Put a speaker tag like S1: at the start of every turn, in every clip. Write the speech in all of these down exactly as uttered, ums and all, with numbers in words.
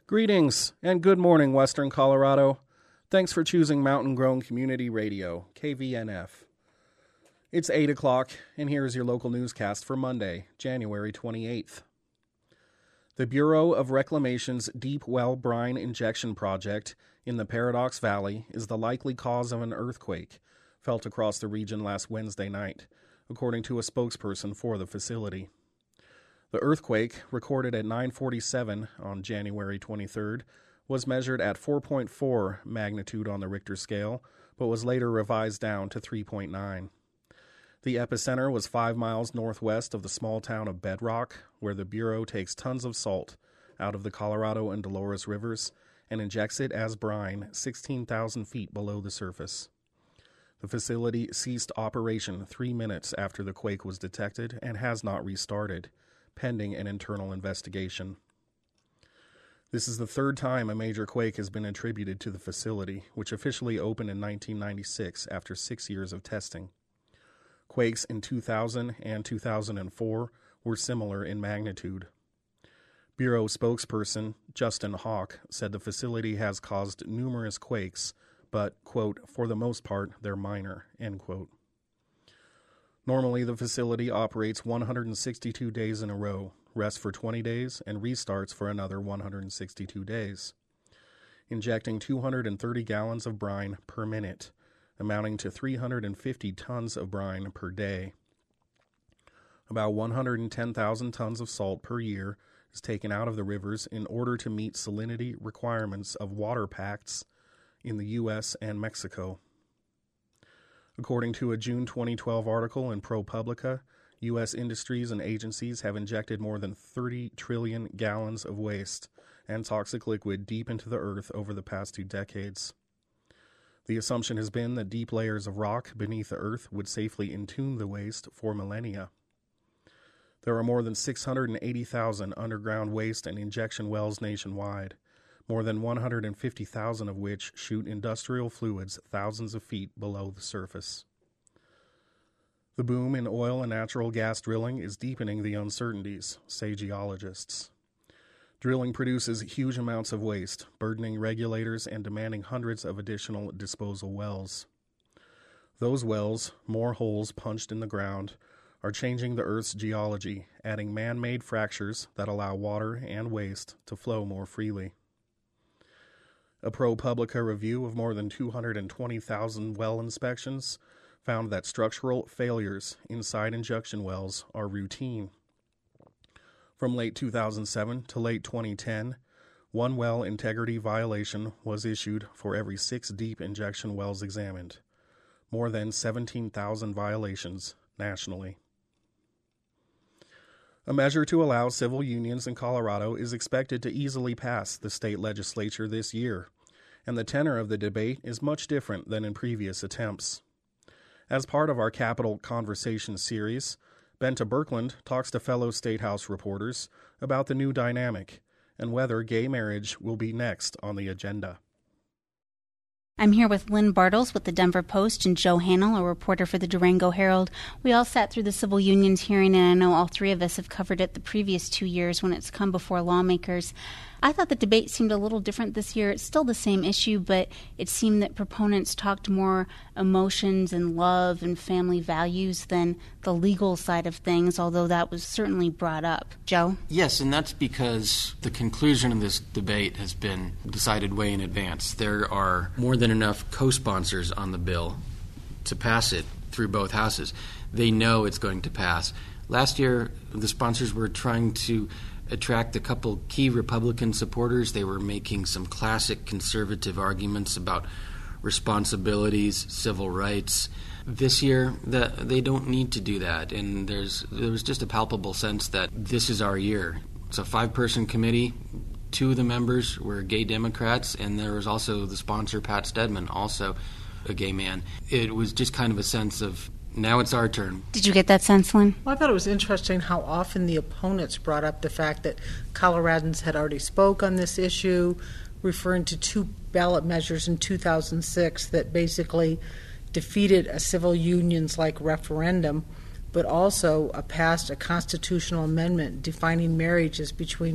S1: Greetings and good morning, Western Colorado. Thanks for choosing Mountain Grown Community Radio, K V N F. It's eight o'clock, and here's your local newscast for Monday, January twenty-eighth. The Bureau of Reclamation's Deep Well Brine Injection Project in the Paradox Valley is the likely cause of an earthquake felt across the region last Wednesday night, according to a spokesperson for the facility. The earthquake, recorded at nine forty-seven on January twenty-third, was measured at four point four magnitude on the Richter scale, but was later revised down to three point nine. The epicenter was five miles northwest of the small town of Bedrock, where the Bureau takes tons of salt out of the Colorado and Dolores rivers and injects it as brine sixteen thousand feet below the surface. The facility ceased operation three minutes after the quake was detected and has not restarted, pending an internal investigation. This is the third time a major quake has been attributed to the facility, which officially opened in nineteen ninety-six after six years of testing. Quakes in two thousand and two thousand four were similar in magnitude. Bureau spokesperson Justin Hawk said the facility has caused numerous quakes, but, quote, for the most part, they're minor, end quote. Normally, the facility operates one hundred sixty-two days in a row, rests for twenty days, and restarts for another one hundred sixty-two days, injecting two hundred thirty gallons of brine per minute, amounting to three hundred fifty tons of brine per day. About one hundred ten thousand tons of salt per year is taken out of the rivers in order to meet salinity requirements of water pacts in the U S and Mexico. According to a June twenty twelve article in ProPublica, U S industries and agencies have injected more than thirty trillion gallons of waste and toxic liquid deep into the earth over the past two decades. The assumption has been that deep layers of rock beneath the earth would safely entomb the waste for millennia. There are more than six hundred eighty thousand underground waste and injection wells nationwide, more than one hundred fifty thousand of which shoot industrial fluids thousands of feet below the surface. The boom in oil and natural gas drilling is deepening the uncertainties, say geologists. Drilling produces huge amounts of waste, burdening regulators and demanding hundreds of additional disposal wells. Those wells, more holes punched in the ground, are changing the Earth's geology, adding man-made fractures that allow water and waste to flow more freely. A ProPublica review of more than two hundred twenty thousand well inspections found that structural failures inside injection wells are routine. From late two thousand seven to late twenty ten, one well integrity violation was issued for every six deep injection wells examined, more than seventeen thousand violations nationally. A measure to allow civil unions in Colorado is expected to easily pass the state legislature this year, and the tenor of the debate is much different than in previous attempts. As part of our Capital Conversation series, Benta Birkeland talks to fellow State House reporters about the new dynamic and whether gay marriage will be next on the agenda.
S2: I'm here with Lynn Bartles with the Denver Post and Joe Hanel, a reporter for the Durango Herald. We all sat through the civil unions hearing, and I know all three of us have covered it the previous two years when it's come before lawmakers. I thought the debate seemed a little different this year. It's still the same issue, but it seemed that proponents talked more emotions and love and family values than the legal side of things, although that was certainly brought up. Joe?
S3: Yes, and that's because the conclusion of this debate has been decided way in advance. There are more than enough co-sponsors on the bill to pass it through both houses. They know it's going to pass. Last year, the sponsors were trying to attract a couple key Republican supporters. They were making some classic conservative arguments about responsibilities, civil rights. This year, the, they don't need to do that, and there's there was just a palpable sense that this is our year. It's a five-person committee. Two of the members were gay Democrats, and there was also the sponsor, Pat Stedman, also a gay man. It was just kind of a sense of, now it's our turn.
S2: Did you get that sense, Lynn?
S4: Well, I thought it was interesting how often the opponents brought up the fact that Coloradans had already spoke on this issue, referring to two ballot measures in two thousand six that basically defeated a civil unions-like referendum, but also uh, passed a constitutional amendment defining marriages between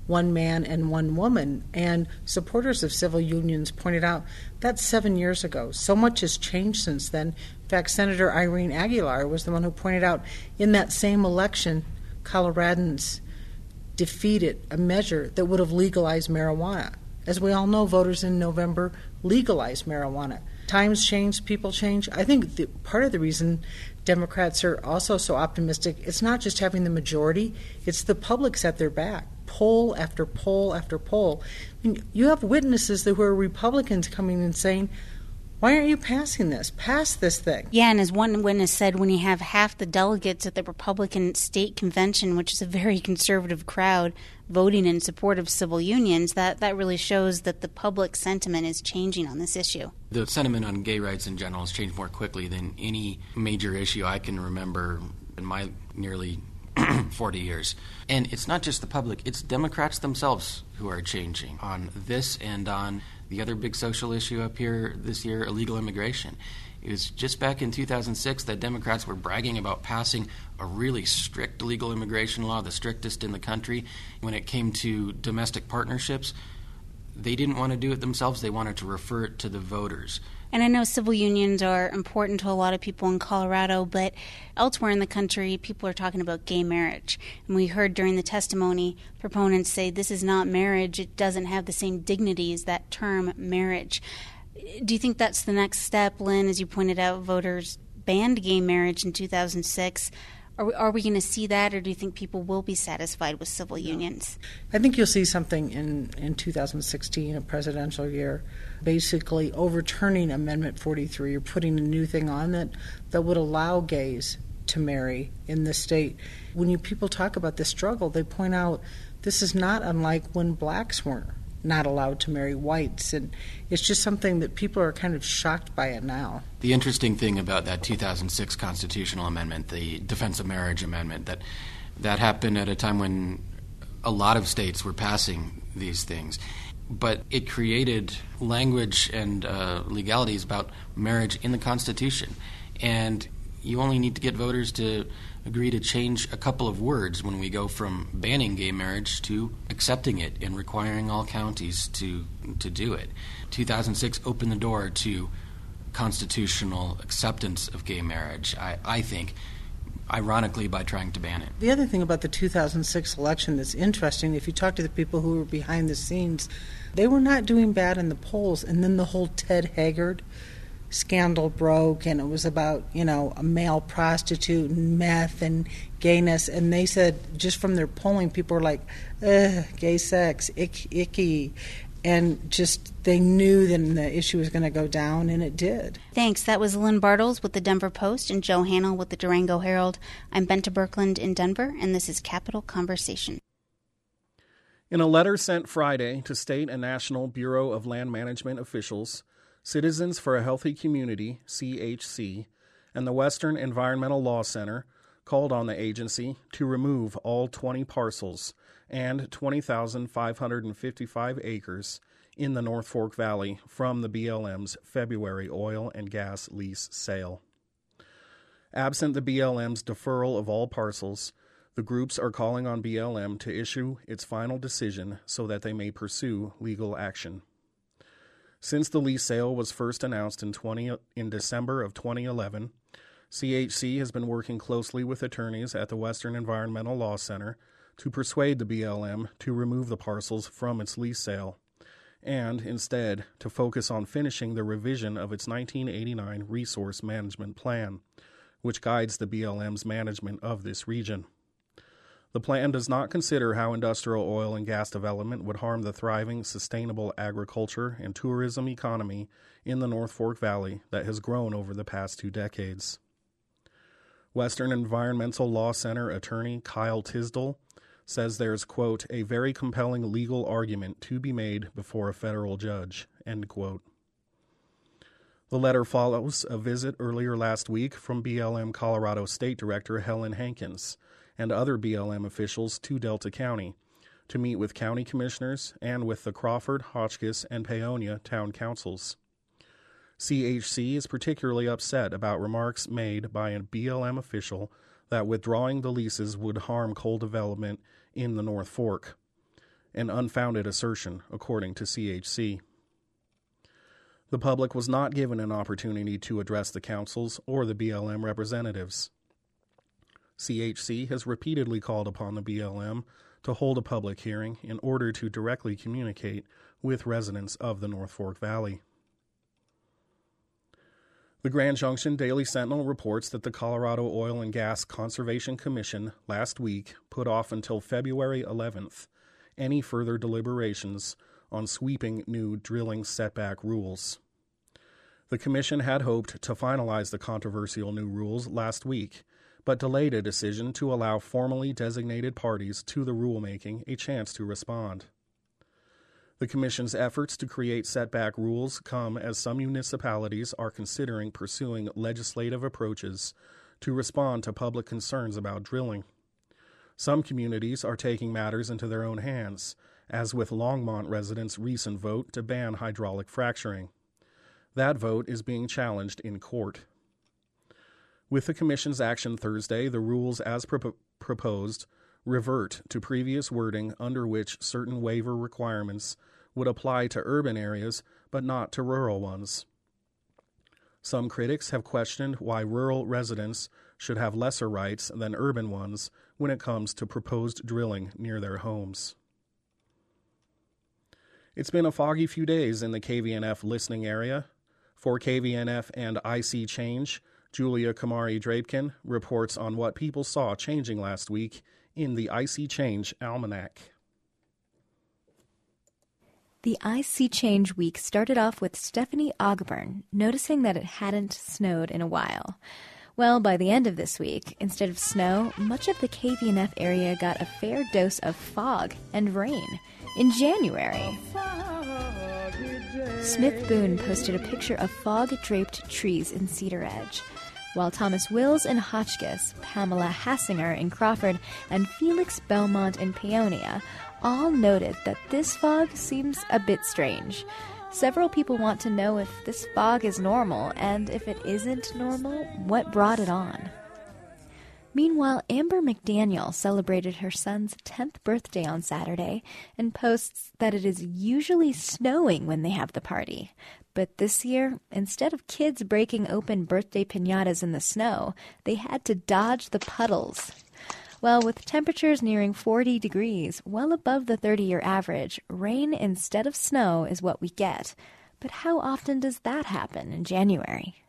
S4: one man and one woman. And supporters of civil unions pointed out that's seven years ago. So much has changed since then. In fact, Senator Irene Aguilar was the one who pointed out in that same election, Coloradans defeated a measure that would have legalized marijuana. As we all know, voters in November legalized marijuana. Times change, people change. I think the, part of the reason Democrats are also so optimistic, it's not just having the majority, it's the public's at their back. Poll after poll after poll. I mean, you have witnesses that who are Republicans coming and saying, why aren't you passing this? Pass this thing.
S2: Yeah, and as one witness said, when you have half the delegates at the Republican state convention, which is a very conservative crowd, voting in support of civil unions, that, that really shows that the public sentiment is changing on this issue.
S3: The sentiment on gay rights in general has changed more quickly than any major issue I can remember in my nearly forty years. And it's not just the public, it's Democrats themselves who are changing on this and on the other big social issue up here this year, illegal immigration. It was just back in two thousand six that Democrats were bragging about passing a really strict illegal immigration law, the strictest in the country. When it came to domestic partnerships, they didn't want to do it themselves. They wanted to refer it to the voters.
S2: And I know civil unions are important to a lot of people in Colorado, but elsewhere in the country, people are talking about gay marriage. And we heard during the testimony proponents say this is not marriage. It doesn't have the same dignity as that term marriage. Do you think that's the next step, Lynn? As you pointed out, voters banned gay marriage in two thousand six. Are we, are we going to see that, or do you think people will be satisfied with civil unions?
S4: I think you'll see something in, in two thousand sixteen, a presidential year, basically overturning Amendment forty-three or putting a new thing on that that would allow gays to marry in the state. When you people talk about this struggle, they point out this is not unlike when blacks weren't not allowed to marry whites, and it's just something that people are kind of shocked by it now.
S3: The interesting thing about that two thousand six constitutional amendment, the Defense of Marriage Amendment, that that happened at a time when a lot of states were passing these things, but it created language and uh, legalities about marriage in the Constitution, and you only need to get voters to agree to change a couple of words when we go from banning gay marriage to accepting it and requiring all counties to to do it. two thousand six opened the door to constitutional acceptance of gay marriage, I, I think, ironically by trying to ban it.
S4: The other thing about the two thousand six election that's interesting, if you talk to the people who were behind the scenes, they were not doing bad in the polls, and then the whole Ted Haggard scandal broke, and it was about, you know, a male prostitute and meth and gayness, and they said just from their polling, people were like, ugh, gay sex, ick, icky, and just they knew then the issue was going to go down, and it did.
S2: Thanks. That was Lynn Bartles with the Denver Post and Joe Hanel with the Durango Herald. I'm Benta Birkeland in Denver, and this is Capital Conversation.
S1: In a letter sent Friday to state and national Bureau of Land Management officials, Citizens for a Healthy Community, C H C, and the Western Environmental Law Center called on the agency to remove all twenty parcels and twenty thousand five hundred fifty-five acres in the North Fork Valley from the B L M's February oil and gas lease sale. Absent the B L M's deferral of all parcels, the groups are calling on B L M to issue its final decision so that they may pursue legal action. Since the lease sale was first announced in, twenty, in December of twenty eleven, C H C has been working closely with attorneys at the Western Environmental Law Center to persuade the B L M to remove the parcels from its lease sale, and instead to focus on finishing the revision of its nineteen eighty-nine Resource Management Plan, which guides the B L M's management of this region. The plan does not consider how industrial oil and gas development would harm the thriving, sustainable agriculture and tourism economy in the North Fork Valley that has grown over the past two decades. Western Environmental Law Center attorney Kyle Tisdall says there's, quote, a very compelling legal argument to be made before a federal judge, end quote. The letter follows a visit earlier last week from B L M Colorado State Director Helen Hankins and other B L M officials to Delta County to meet with county commissioners and with the Crawford, Hotchkiss, and Paonia town councils. C H C is particularly upset about remarks made by a B L M official that withdrawing the leases would harm coal development in the North Fork. an unfounded assertion, according to C H C. The public was not given an opportunity to address the councils or the B L M representatives. C H C has repeatedly called upon the B L M to hold a public hearing in order to directly communicate with residents of the North Fork Valley. The Grand Junction Daily Sentinel reports that the Colorado Oil and Gas Conservation Commission last week put off until February eleventh any further deliberations on sweeping new drilling setback rules. The commission had hoped to finalize the controversial new rules last week, but delayed a decision to allow formally designated parties to the rulemaking a chance to respond. The Commission's efforts to create setback rules come as some municipalities are considering pursuing legislative approaches to respond to public concerns about drilling. Some communities are taking matters into their own hands, as with Longmont residents' recent vote to ban hydraulic fracturing. That vote is being challenged in court. With the Commission's action Thursday, the rules as pro- proposed revert to previous wording under which certain waiver requirements would apply to urban areas but not to rural ones. Some critics have questioned why rural residents should have lesser rights than urban ones when it comes to proposed drilling near their homes. It's been a foggy few days in the K V N F listening area. For K V N F and I C Change, Julia Kamari-Drapkin reports on what people saw changing last week in the I C Change Almanac.
S5: The I C Change week started off with Stephanie Ogburn noticing that it hadn't snowed in a while. Well, by the end of this week, instead of snow, much of the K V N F area got a fair dose of fog and rain in January. Smith Boone posted a picture of fog-draped trees in Cedar Edge, while Thomas Wills in Hotchkiss, Pamela Hassinger in Crawford, and Felix Belmont in Paonia all noted that this fog seems a bit strange. Several people want to know if this fog is normal, and if it isn't normal, what brought it on. Meanwhile, Amber McDaniel celebrated her son's tenth birthday on Saturday and posts that it is usually snowing when they have the party. But this year, instead of kids breaking open birthday piñatas in the snow, they had to dodge the puddles. Well, with temperatures nearing forty degrees, well above the thirty-year average, rain instead of snow is what we get. But how often does that happen in January?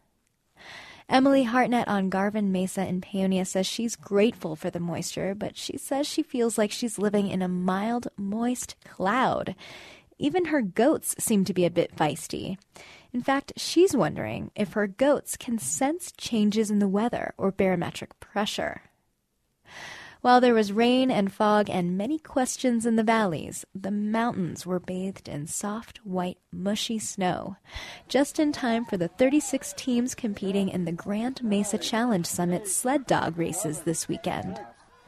S5: Emily Hartnett on Garvin Mesa in Paonia says she's grateful for the moisture, but she says she feels like she's living in a mild, moist cloud. Even her goats seem to be a bit feisty. In fact, she's wondering if her goats can sense changes in the weather or barometric pressure. While there was rain and fog and many questions in the valleys, the mountains were bathed in soft, white, mushy snow, just in time for the thirty-six teams competing in the Grand Mesa Challenge Summit sled dog races this weekend.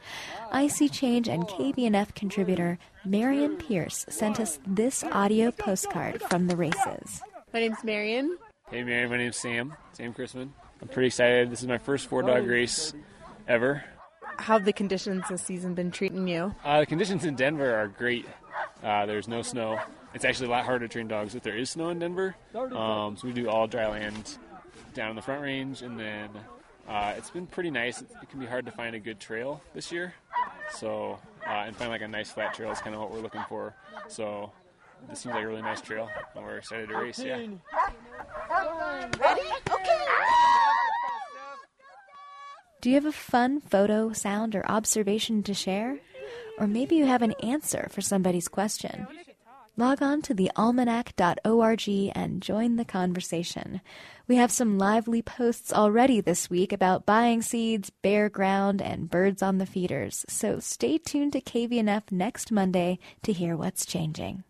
S5: I C Change and K V N F contributor Marion Pierce sent us this audio postcard from the races.
S6: My name's Marion.
S7: Hey Marion, my name's Sam, Sam Chrisman. I'm pretty excited. This is my first four dog race ever.
S6: How have the conditions this season been treating you?
S7: Uh, the conditions in Denver are great. Uh, there's no snow. It's actually a lot harder to train dogs if there is snow in Denver. Um, so we do all dry land down in the Front Range, and then uh, it's been pretty nice. It can be hard to find a good trail this year. So, uh, and find like a nice flat trail is kind of what we're looking for. So this seems like a really nice trail, and we're excited to race, yeah.
S6: Ready? Okay.
S5: Do you have a fun photo, sound, or observation to share? Or maybe you have an answer for somebody's question. Log on to the almanac dot org and join the conversation. We have some lively posts already this week about buying seeds, bare ground, and birds on the feeders. So stay tuned to K V N F next Monday to hear what's changing.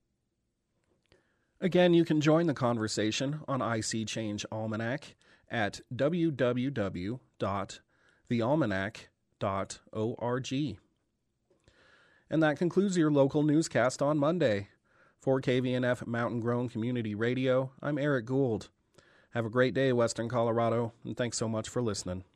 S1: Again, you can join the conversation on I C Change Almanac at w w w dot the almanac dot org. And that concludes your local newscast on Monday. For K V N F Mountain Grown Community Radio, I'm Eric Gould. Have a great day, Western Colorado, and thanks so much for listening.